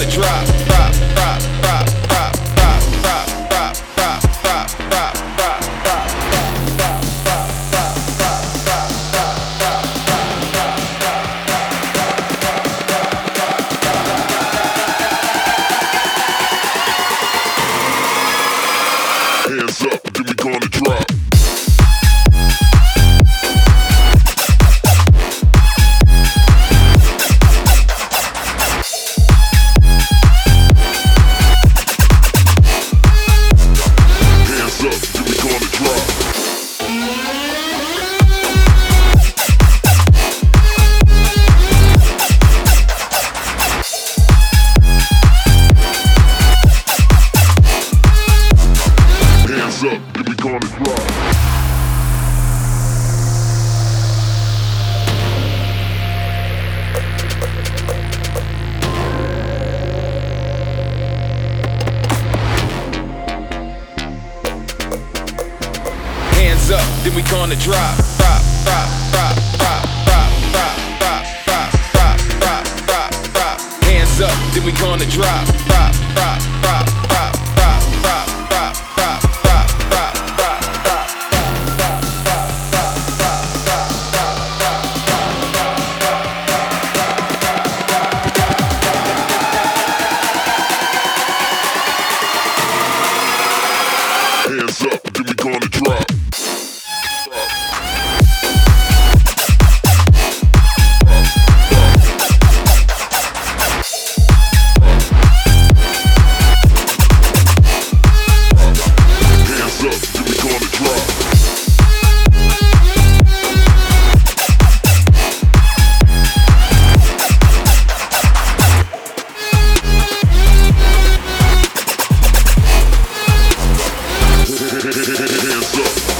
gonna drop, drop, drop, drop, drop, drop, drop, drop, drop, drop, drop, drop, drop. Hands up, then we gonna drop. Up, then we gonna drop. Hands up, then we gonna drop, drop, drop, drop, drop, drop, drop, drop, drop, drop, drop, drop, drop. Hands up, then we gonna drop, drop, drop, drop, drop, drop, drop, drop, drop, drop, drop, drop, drop. Hands up, then we gonna drop. Hands up.